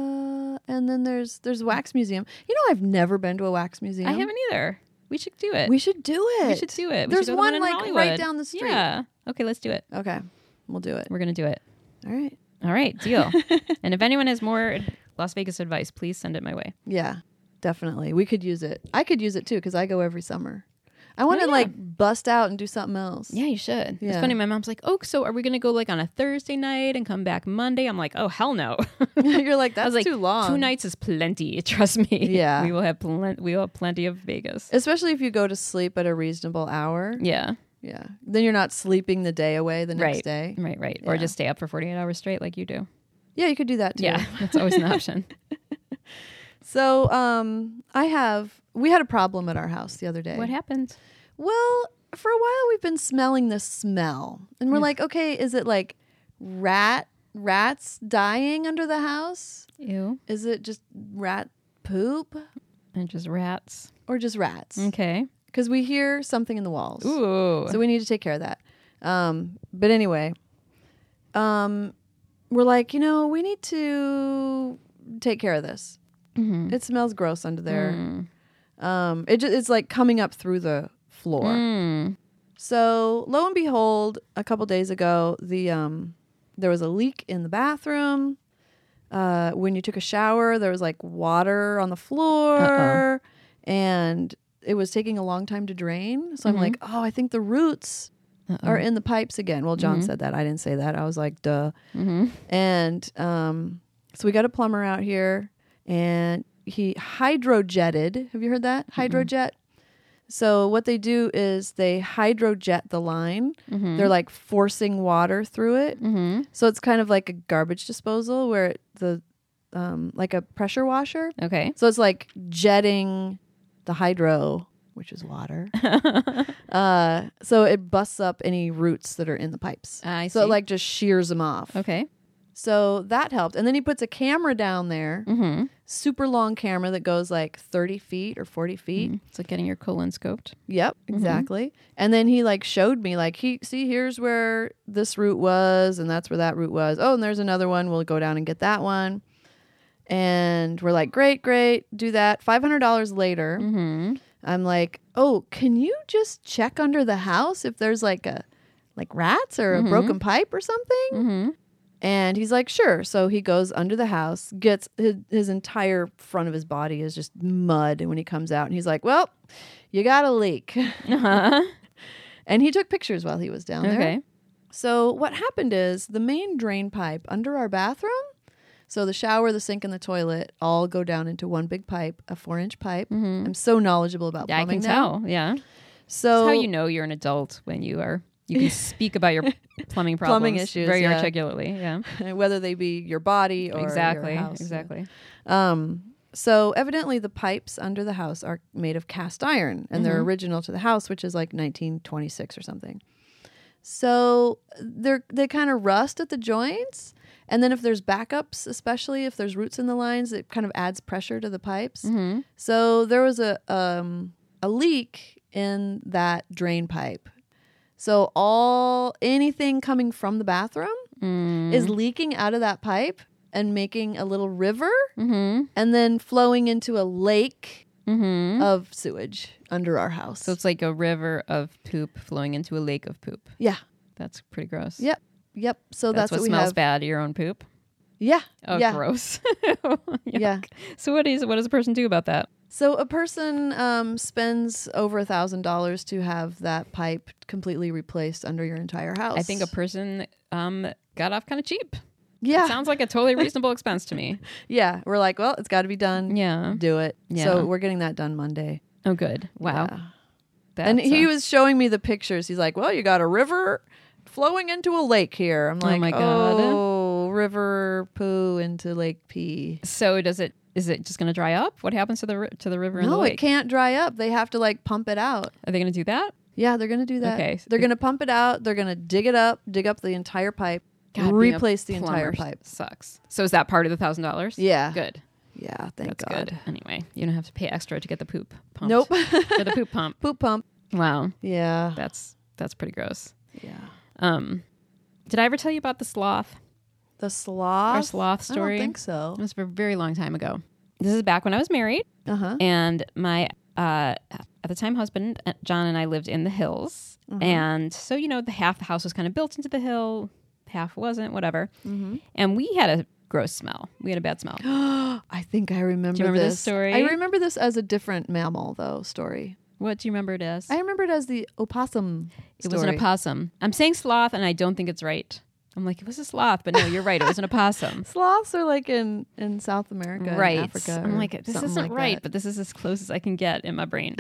and then there's there's wax museum. You know, I've never been to a wax museum. I haven't either. We should do it. We should do it. We should do it. We There's should go to one in like Hollywood. right down the street. Yeah. Okay, let's do it. Okay, we'll do it. We're gonna do it. All right. All right, deal. And if anyone has more Las Vegas advice, please send it my way. Yeah, definitely. We could use it. I could use it too because I go every summer. I want to Oh, yeah. like bust out and do something else. Yeah, you should. Yeah. It's funny. My mom's like, "Oh, so are we gonna go like on a Thursday night and come back Monday?" I'm like, "Oh, hell no." You're like, I was that's like, too long. Two nights is plenty. Trust me. Yeah. we will have plen- we will have plenty of Vegas. Especially if you go to sleep at a reasonable hour. Yeah. Yeah. Then you're not sleeping the day away the next Right. day. Right. Right. Or Yeah. just stay up for forty-eight hours straight, like you do. Yeah, you could do that too. Yeah, that's always an option. So, um, I have, we had a problem at our house the other day. What happened? Well, for a while we've been smelling this smell. And we're Yeah. like, okay, is it like rat, rats dying under the house? Ew. Is it just rat poop And just rats. or just rats? Okay. Because we hear something in the walls. Ooh. So we need to take care of that. Um, but anyway, um, we're like, you know, we need to take care of this. Mhm. It smells gross under there. Mm. Um, it just, it's like coming up through the floor. Mm. So lo and behold, a couple days ago, the um, there was a leak in the bathroom. Uh, when you took a shower, there was like water on the floor, and it was taking a long time to drain. So Mhm. I'm like, oh, I think the roots Uh-oh. are in the pipes again. Well, John Mhm. said that. I didn't say that. I was like, duh. Mhm. And um, so we got a plumber out here, and he hydrojetted. Have you heard that? Hydrojet. So what they do is they hydrojet the line. Mhm. They're like forcing water through it. Mhm. So it's kind of like a garbage disposal where it, the um, like a pressure washer. Okay. So it's like jetting the hydro, which is water. uh, so it busts up any roots that are in the pipes. I so see. it like just shears them off. Okay. So that helped. And then he puts a camera down there, Mm-hmm. super long camera that goes like thirty feet or forty feet. It's like getting your colon scoped. Yep, exactly. And then he like showed me like, he see, here's where this root was, and that's where that root was. Oh, and there's another one. We'll go down and get that one. And we're like, great, great, do that. five hundred dollars later, Mm-hmm. I'm like, oh, can you just check under the house if there's like a like rats or a Mhm. broken pipe or something? Mm-hmm. And he's like, sure. So he goes under the house, gets his, his entire front of his body is just mud. And when he comes out, and he's like, well, you got a leak. Uh-huh. And he took pictures while he was down there. Okay. So what happened is the main drain pipe under our bathroom, so the shower, the sink, and the toilet all go down into one big pipe, a four-inch pipe. Mhm. I'm so knowledgeable about Yeah, I plumbing can now. tell. Yeah. So That's how you know you're an adult when you are. You can speak about your plumbing problems Plumbing issues, very yeah. articulately. Yeah. whether they be your body or Exactly. your house. Exactly. Um, so evidently the pipes under the house are made of cast iron, and they're Mhm. original to the house, which is like nineteen twenty-six or something. So they're they kind of rust at the joints, and then if there's backups, especially if there's roots in the lines, it kind of adds pressure to the pipes. Mm-hmm. So there was a um, a leak in that drain pipe. So all anything coming from the bathroom Mm. is leaking out of that pipe and making a little river, Mm-hmm. and then flowing into a lake Mm-hmm. of sewage under our house. So it's like a river of poop flowing into a lake of poop. yeah, That's pretty gross. yep, yep. So That's, that's, what what we smells have. bad, your own poop. Yeah, Oh, yeah, gross. yeah. So what is what does a person do about that? So a person um, spends over a thousand dollars to have that pipe completely replaced under your entire house. I think a person um, got off kind of cheap. yeah, Sounds like a totally reasonable expense to me. yeah. We're like, well, it's got to be done. Yeah. Do it. Yeah. So we're getting that done Monday. Oh, good. Wow. Yeah. That's, And he uh, was showing me the pictures. He's like, well, you got a river flowing into a lake here. I'm Oh like, my God. oh, river poo into lake pee. So does it? Is it just going to dry up? What happens to the ri- to the river and the No, lake? it can't dry up. They have to like pump it out. Are they going to do that? Yeah, they're going to do that. Okay. They're going to pump it out. They're going to dig it up, dig up the entire pipe, God, being a replace the entire plumber pipe. Sucks. So is that part of the thousand dollars? Yeah. Good. Yeah, thank That's God. good. Anyway, you don't have to pay extra to get the poop pumped. Nope. For the poop pump. Poop pump. Wow. Yeah. That's that's pretty gross. Yeah. Um, did I ever tell you about the sloth? The sloth? Our sloth story. I don't think so. It was for a very long time ago. This is back when I was married. Uh-huh. And my, uh, at the time, husband, John, and I lived in the hills. Uh-huh. And so, you know, the half the house was kind of built into the hill, half wasn't, whatever. Mm-hmm. And we had a gross smell. We had a bad smell. I think I remember, do you remember this. this story? I remember this as a different mammal, though, story. What do you remember it as? I remember it as the opossum It story. was an opossum. I'm saying sloth, and I don't think it's right. I'm like, it was a sloth, but no, you're right. It was an opossum. Sloths are like in, in South America, Right. and Africa. I'm like, this something isn't like right, that. but this is as close as I can get in my brain.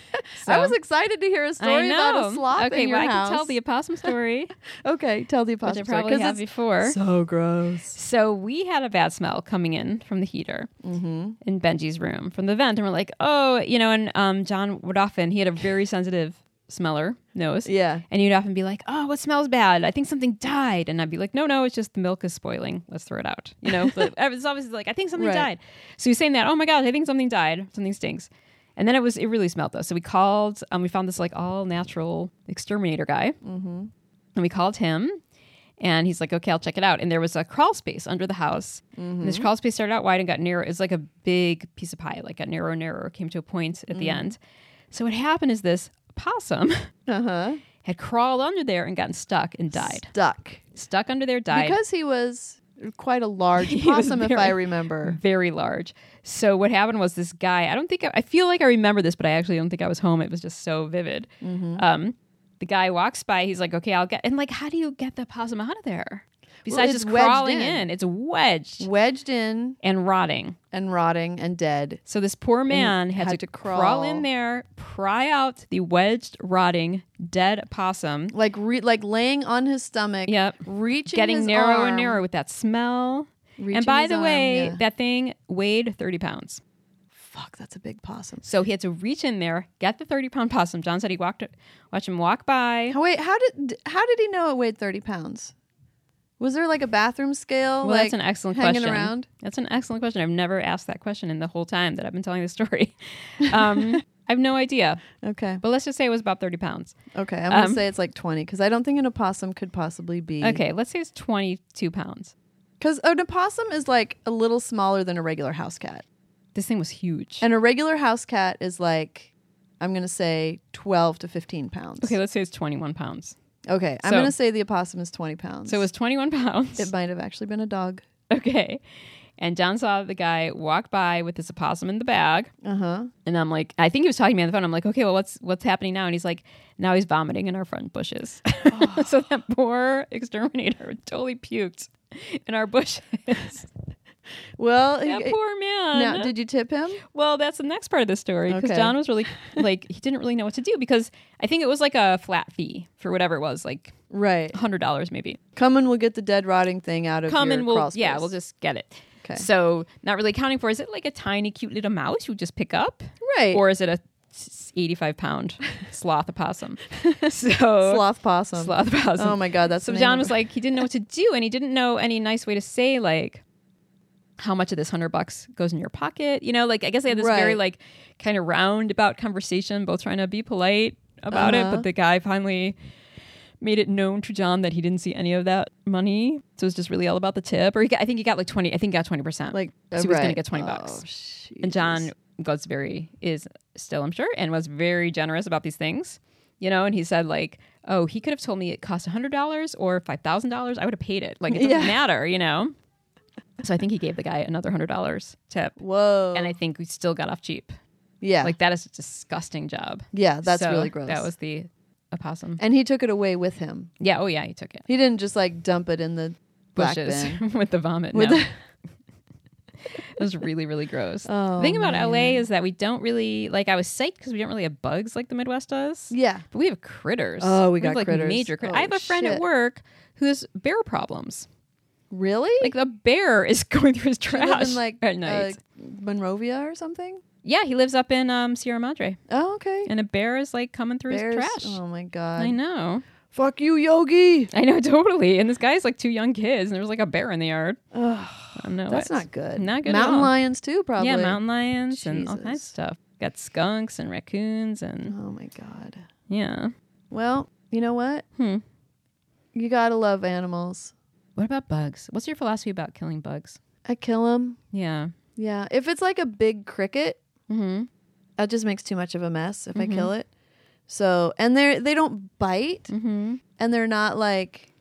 I was excited to hear a story I know. about a sloth okay, in your well, house. I can tell the opossum story, Okay, tell the which opossum I story. probably 'cause have it's before. so gross. So we had a bad smell coming in from the heater Mm-hmm. in Benji's room from the vent, and we're like, oh, you know, and um, John would often, he had a very sensitive smeller nose. Yeah. And he'd often be like, oh, what smells bad? I think something died. And I'd be like, no, no, it's just the milk is spoiling. Let's throw it out. You know, but it's obviously like, I think something Right. died. So he's saying that, oh my God, I think something died. Something stinks. And then it was, it really smelled though. So we called, um, we found this like all natural exterminator guy. Mm-hmm. And we called him. And he's like, okay, I'll check it out. And there was a crawl space under the house. Mm-hmm. And this crawl space started out wide and got narrow. It was like a big piece of pie, like got narrower and narrower, came to a point at the Mm. end. So what happened is this possum Uh-huh. had crawled under there and gotten stuck and died. Stuck. Stuck under there, died. Because he was quite a large He was possum, if very- I remember. Very large. So what happened was this guy, I don't think, I, I feel like I remember this, but I actually don't think I was home. It was just so vivid. Mm-hmm. Um, the guy walks by, he's like, okay, I'll get, and like, how do you get the possum out of there? Besides it's just wedged crawling in. in. It's wedged Wedged in and rotting. and rotting and dead. So this poor man had, had to, to crawl. crawl. in there, pry out the wedged, rotting, dead possum. Like re- like laying on his stomach, Yep. reaching Getting his narrower arm, and narrower with that smell. reaching And by his the arm, way, yeah. that thing weighed thirty pounds. Fuck, that's a big possum. So he had to reach in there, get the thirty pound possum. John said he walked, watched him walk by. Oh, wait, how did how did he know it weighed thirty pounds? Was there like a bathroom scale? Well, like, that's an excellent hanging question. around? That's an excellent question. I've never asked that question in the whole time that I've been telling the story. Um, I have no idea. Okay. But let's just say it was about thirty pounds. Okay. I'm going to Um, say it's like twenty because I don't think an opossum could possibly be. Okay, let's say it's twenty-two pounds. Because an opossum is like a little smaller than a regular house cat. This thing was huge. And a regular house cat is like, I'm going to say twelve to fifteen pounds. Okay, let's say it's twenty-one pounds. Okay. I'm So- going to say the opossum is twenty pounds. So it was twenty-one pounds. It might have actually been a dog. Okay. And John saw the guy walk by with this opossum in the bag. Uh huh. And I'm like, I think he was talking to me on the phone. I'm like, okay, well, what's what's happening now? And he's like, now he's vomiting in our front bushes. Oh. So that poor exterminator totally puked in our bushes. Well, That he- poor man. now, did you tip him? Well, that's the next part of the story because Okay. John was really like, he didn't really know what to do because I think it was like a flat fee for whatever it was, like Right. one hundred dollars maybe. Come and we'll get the dead rotting thing out of Come your and we'll, crawl space. yeah, we'll just get it. Okay. So not really accounting for, is it like a tiny, cute little mouse you just pick up? Right. Or is it a eighty-five pound sloth opossum? So sloth possum. sloth opossum. Oh my God, that's So the name John of was it. like, he didn't know what to do, and he didn't know any nice way to say like how much of this hundred bucks goes in your pocket. You know, like I guess they had this very Right. like kind of roundabout conversation, both trying to be polite about Uh-huh. it, but the guy finally made it known to John that he didn't see any of that money. So it was just really all about the tip. Or he got, I think he got like twenty. I think he got twenty percent. like so uh, he was going right. to get twenty Oh, bucks. And John Jesus. was very is still, I'm sure, and was very generous about these things. You know, and he said like, oh, he could have told me it cost a hundred dollars or five thousand dollars. I would have paid it. Like it doesn't Yeah. matter, you know. So I think he gave the guy another hundred dollars tip, Whoa. and I think we still got off cheap. yeah. Like that is a disgusting job. yeah, that's So really gross. That was the opossum. and he took it away with him. Yeah. Oh yeah, he took it. He didn't just like dump it in the black Bushes bin. with the vomit. With no. the- It was really, really gross. Oh, the thing about L A man. is that we don't really like. I was psyched because we don't really have bugs like the Midwest does. Yeah. But we have critters. Oh, we have, got like critters. major critters. Oh, I have a friend at shit. work who has bear problems. Really? Like the bear is going through his Do you trash live in like at night. uh, Monrovia or something? Yeah, he lives up in um, Sierra Madre, Oh, okay. and a bear is like coming through Bears. his trash. Oh my God. I know, Fuck you, Yogi. I know, totally. And this guy's like two young kids, and there's like a bear in the yard. Ugh, I know that's it's not good. Not good. Mountain at all. lions too, probably. Yeah, mountain lions and all kinds of Jesus. stuff. Got skunks and raccoons and Oh my God. yeah. Well, you know what? Hmm. You gotta love animals. What about bugs? What's your philosophy about killing bugs? I kill them. Yeah. Yeah. If it's like a big cricket, Mm-hmm. that just makes too much of a mess if Mm-hmm. I kill it. So, and they they don't bite, Mm-hmm. and they're not like,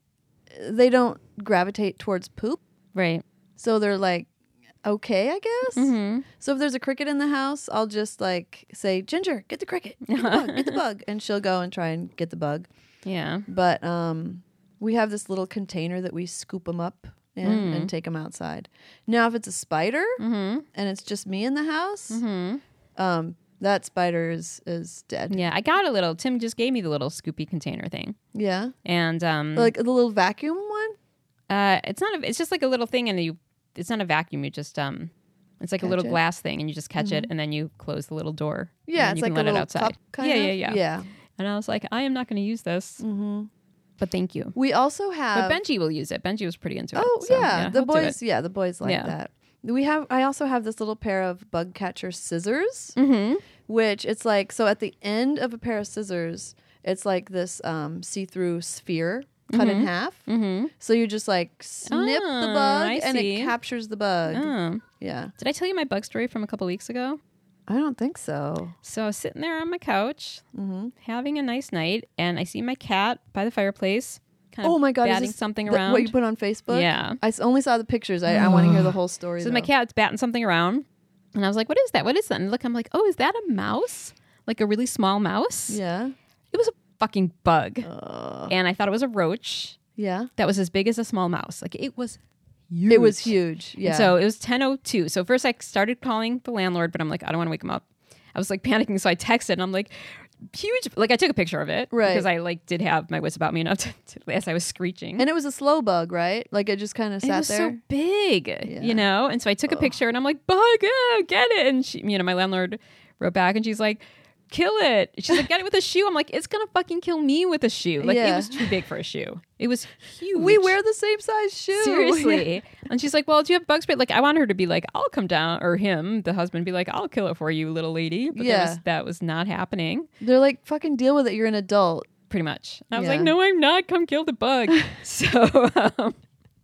they don't gravitate towards poop. Right. So they're like, okay, I guess. Mm-hmm. So if there's a cricket in the house, I'll just like say, Ginger, get the cricket, get the bug, get the bug. And she'll go and try and get the bug. Yeah. But um, we have this little container that we scoop them up in Mm. and take them outside. Now, if it's a spider Mm-hmm. and it's just me in the house, Mm-hmm. um, that spider is, is dead. Yeah. I got a little. Tim just gave me the little scoopy container thing, Yeah. and um, Like the little vacuum one? uh, it's not. A, it's just like a little thing, and you. It's not a vacuum. You just um, it's like Catch a little it. glass thing, and you just catch it, and then you close the little door. Yeah, and it's you like can a let little it outside. cup kind yeah, of. yeah, yeah, Yeah. And I was like, I am not going to use this, Mm-hmm. but thank you. We also have. But Benji will use it. Benji was pretty into it. Oh so, yeah, the he'll do boys. it. Yeah, the boys like Yeah. that. We have. I also have this little pair of bug catcher scissors, Mm-hmm. which it's like so at the end of a pair of scissors, it's like this um, see-through sphere cut in half. Mm-hmm. So you just like snip the Oh, bug I and see. it captures the bug. Oh. Yeah, Did I tell you my bug story from a couple weeks ago? I don't think so. So I was sitting there on my couch, Mm-hmm. having a nice night, and I see my cat by the fireplace, kind of Oh my god, is batting this something the- around. what you put on Facebook? Yeah. I s- only saw the pictures. I, I want to hear the whole story. So my though. cat's batting something around, and I was like, "What is that? What is that?" And look, I'm like, "Oh, is that a mouse? Like a really small mouse?" Yeah. It was a fucking bug, Uh, and I thought it was a roach yeah. that was as big as a small mouse. Like it was huge. It was huge. Yeah. And so it was ten oh two. So first I started calling the landlord, but I'm like, I don't want to wake him up. I was like panicking, so I texted, and I'm like, huge. Like I took a picture of it, Right. Because I like did have my wits about me enough to, to as I was screeching. and it was a slow bug, right? Like it just kind of it sat was there. so big, Yeah. you know. And so I took a picture, and I'm like, "Bug, oh, get it!" And she, you know, my landlord wrote back, and she's like, "Kill it." She's like, "Get it with a shoe." I'm like, "It's gonna fucking kill me with a shoe." Like Yeah. it was too big for a shoe. It was huge. We wear the same size shoe. Seriously. And she's like, well, do you have bug spray? Like, I want her to be like, I'll come down, or him, the husband, be like, I'll kill it for you, little lady. But Yeah. that, was, that was not happening, They're like, fucking deal with it. You're an adult. pretty much. I was Yeah. like, no, I'm not. Come kill the bug. so, um,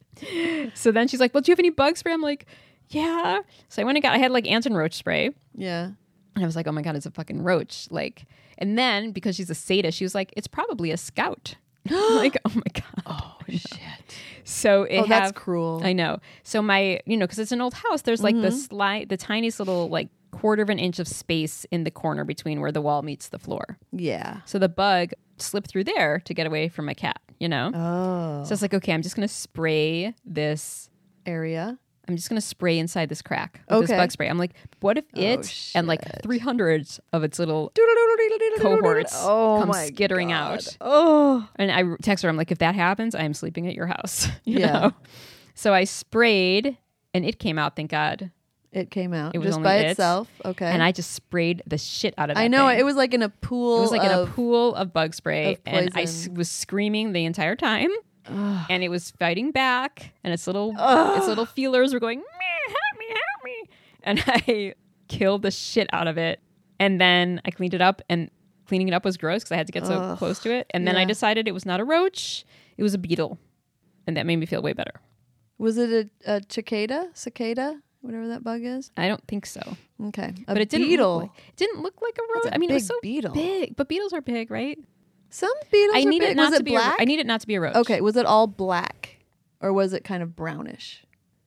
so then she's like, well, do you have any bug spray? I'm like, yeah. So I went and got, I had like ants and roach spray. Yeah. And I was like, oh my God, it's a fucking roach. Like, and then because she's a sadist, she was like, it's probably a scout. I'm like, oh my God. Oh shit. So it Oh, that's have- cruel. I know. So my, you know, because it's an old house, there's like the slide, the tiniest little like quarter of an inch of space in the corner between where the wall meets the floor. Yeah. So the bug slipped through there to get away from my cat, you know? Oh. So it's like, okay, I'm just going to spray this. Area. I'm just going to spray inside this crack with this Okay. bug spray. I'm like, what if Oh, it and like shit. three hundred of its little cohorts oh come my skittering God. out? Oh. And I text her, I'm like, if that happens, I am sleeping at your house. you Yeah. know? So I sprayed and it came out, thank God. It came out It was just only by it. itself. Okay. And I just sprayed the shit out of that I know thing. it was like in a pool. It was like in a of- pool of bug spray. of And I s- poison. was screaming the entire time. Ugh. And it was fighting back. And its little its little feelers were going, "Meh, help me, help me. And I killed the shit out of it. And then I cleaned it up. And cleaning it up was gross because I had to get so Ugh. close to it. And then I Yeah. decided it was not a roach. It was a beetle. And that made me feel way better. Was it a, a cicada? Cicada? Whatever that bug is. I don't think so. Okay. A but it didn't beetle. Look like, it didn't look like a roach. That's a I mean, it was big so beetle. big. But beetles are big, right? Some beetles I are need big. it not was to it be. A, black? I need it not to be a roach. Okay. Was it all black, or was it kind of brownish?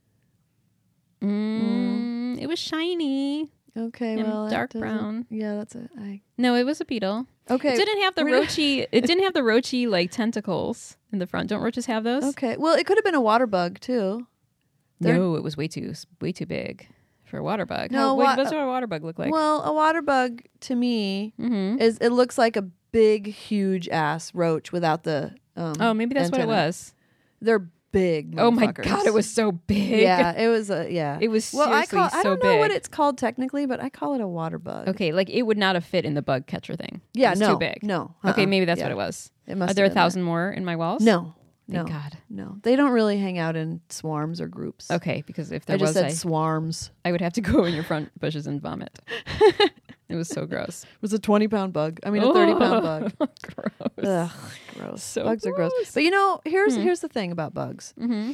Mm, It was shiny. Okay. And well, that dark doesn't- brown. Yeah, that's it. I No, it was a beetle. okay. It didn't have the We're- roachy. It didn't have the roachy like tentacles in the front. Don't roaches have those? Okay. Well, it could have been a water bug too. They're- No, it was way too way too big for a water bug. No, How, wa- what does a water bug look like? Well, a water bug to me mm-hmm. is it looks like a big, huge ass roach without the. Um, Oh, maybe that's antenna. what it was. They're big. Oh my motherfuckers. God, it was so big. Yeah, it was a yeah. It was well, I seriously call. so I don't know big. what it's called technically, but I call it a water bug. Okay, like it would not have fit in the bug catcher thing. Yeah, it was no, too big. no. Okay, uh-uh. maybe that's Yeah. what it was. It must. Are there a have been thousand more in my walls? that. No, Thank no, God. no. They don't really hang out in swarms or groups. Okay, because if there I just was, said I, swarms. I would have to go in your front bushes and vomit. It was so gross. It was a twenty pound bug. I mean, a thirty pound bug. Gross. Ugh, gross. So Bugs gross. are gross. But you know, here's Hmm. here's the thing about bugs. Mm-hmm.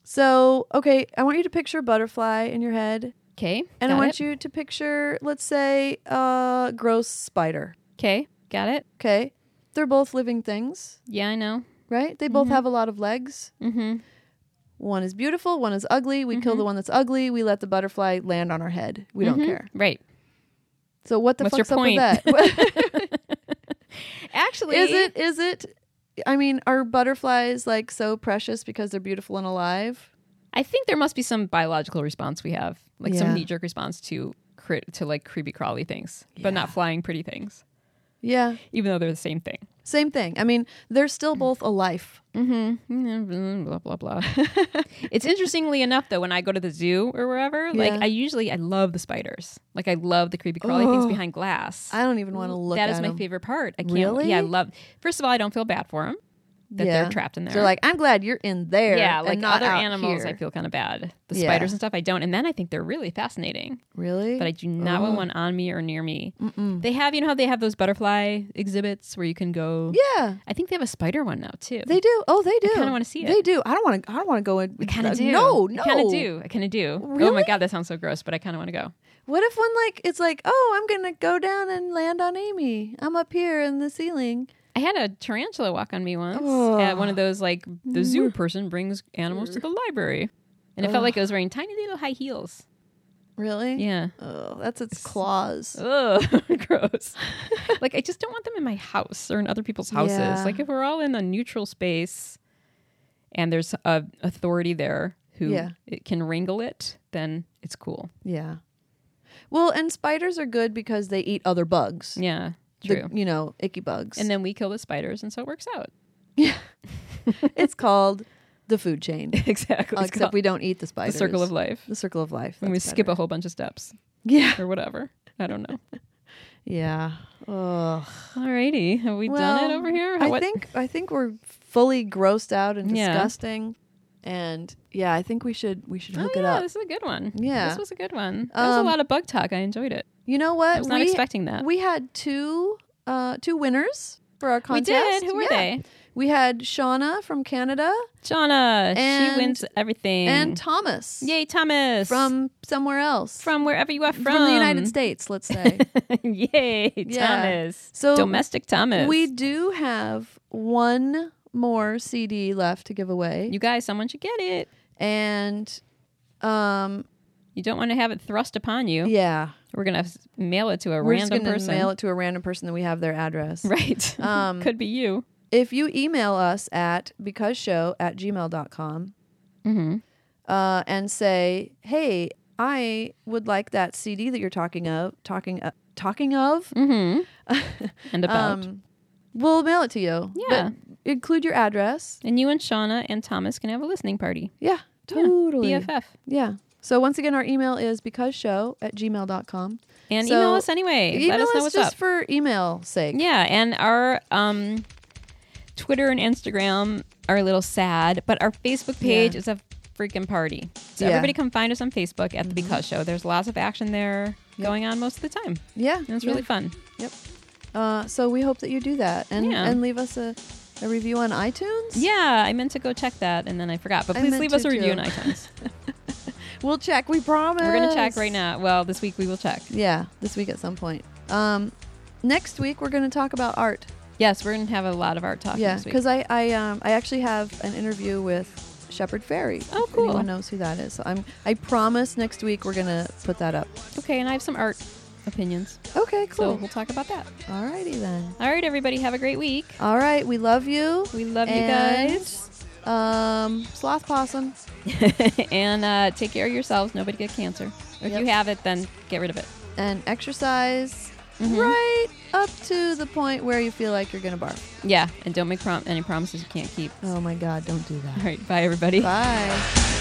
So, okay, I want you to picture a butterfly in your head. Okay. And I want you to picture, let's say, a gross spider. Okay. Got it. Okay. They're both living things, Yeah, I know. right? They both Mhm. have a lot of legs. Mm-hmm. One is beautiful, one is ugly. We kill Mhm. the one that's ugly. We let the butterfly land on our head. We don't care. Right. So what the What's your fuck's up point? with that? Actually, Is it? Is it? I mean, are butterflies like so precious because they're beautiful and alive? I think there must be some biological response we have, like Yeah. some knee-jerk response to cri- to like creepy crawly things, but not Yeah. flying pretty things, Yeah, even though they're the same thing. same thing. I mean, they're still both a life. Mm-hmm. Blah blah blah. It's interestingly enough though, when I go to the zoo or wherever, like Yeah. I usually I love the spiders. Like I love the creepy crawly things Oh. behind glass. I don't even want to look That at is my them. favorite part. I can't. Really? Yeah, I love. First of all, I don't feel bad for them that Yeah. they're trapped in there. They're like, I'm glad you're in there. yeah, and like not other out animals, here." I feel kind of bad. The Yeah. spiders and stuff, I don't. And then I think they're really fascinating. Really? But I do not want Ugh. one on me or near me. Mm-mm. They have, you know how they have those butterfly exhibits where you can go. Yeah, I think they have a spider one now too. they do. Oh, they do. kinda wanna see it. They do. I don't want to. I don't want to go in. I kind of do. No, no. I kind of do. I kind of do. Oh my Really? god, that sounds so gross, but I kind of want to go. What if one like it's like, oh, I'm gonna go down and land on Amy. I'm up here in the ceiling. I had a tarantula walk on me once Oh. at one of those, like, the zoo person brings animals to the library. And it felt like it was wearing tiny little high heels. Really? Yeah. Oh, that's its claws. Ugh, gross. Like, I just don't want them in my house or in other people's houses. Yeah. Like, if we're all in a neutral space and there's a authority there who Yeah. it can wrangle it, then it's cool. Yeah. Well, and spiders are good because they eat other bugs. Yeah, The- true. you know, icky bugs. And then we kill the spiders, and so it works out. it's called the food chain. Exactly. Uh, It's except called we don't eat the the spiders. circle of life. The circle of life. When we That's skip a better. whole bunch of steps Yeah. or whatever. I don't know. Yeah. Ugh. Alrighty, have we done it Well, over here? How- I what- think I think we're fully grossed out and Yeah. disgusting. And yeah, I think we should we should Oh, hook yeah, it up. this is a good one. Yeah. This was a good one. There was a Um, lot of bug talk. I enjoyed it. You know what? I was not we, expecting that. We had two uh two winners for our We contest. did. Who were Yeah. they? We had Shauna from Canada Shauna. And- She wins everything. and Thomas Yay, Thomas. from somewhere else. from wherever you are from. From the United States, let's say. Yay, Yeah. Thomas. So Domestic Thomas. we do have one more C D left to give away. You guys, someone should get it. and um You don't want to have it thrust upon you. yeah. We're gonna s- mail it to a We're just random gonna person. mail it to a random person that we have their address. Right. Um, Could be you. If you email us at becauseshow at gmail dot com Mm-hmm. uh, and say, hey, I would like that C D that you're talking of, talking uh, talking of, Mm-hmm. And about. um, we'll mail it to you. Yeah. But include your address. And you and Shauna and Thomas can have a listening party. Yeah, Yeah, totally. B F F. Yeah. So once again, our email is becauseshow at gmail dot com. And So, email us anyway. Email Let us know us what's just up. for email sake. Yeah, and our um, Twitter and Instagram are a little sad, but our Facebook page Yeah. is a freaking party. So Yeah. everybody come find us on Facebook at The Because Show. There's lots of action there Yep. going on most of the time. Yeah. And it's yeah. really fun. Uh, so we hope that you do that and Yeah. and leave us a, a review on iTunes. Yeah, I meant to go check that and then I forgot. But I please meant leave us to, a review too. on iTunes. We'll check. We promise. We're going to check right now. Well, this week we will check. Yeah, this week at some point. Um, next week we're going to talk about art. Yes, we're going to have a lot of art talk Yeah, this week. because I I um I actually have an interview with Shepard Fairey. Oh, if cool. Anyone knows who that is? So I'm I promise next week we're gonna put that up. Okay, and I have some art opinions. Okay, So cool. we'll talk about that. Alrighty then. All right, everybody, have a great week. All right, we love you. We love you And, guys. Um, sloth possum. And uh, take care of yourselves. Nobody get cancer. Or if Yep. you have it, then get rid of it. And exercise Mhm. right up to the point where you feel like you're gonna barf. Yeah, and don't make prom- any promises you can't keep. Oh my God, don't do that. All right, bye, everybody. Bye.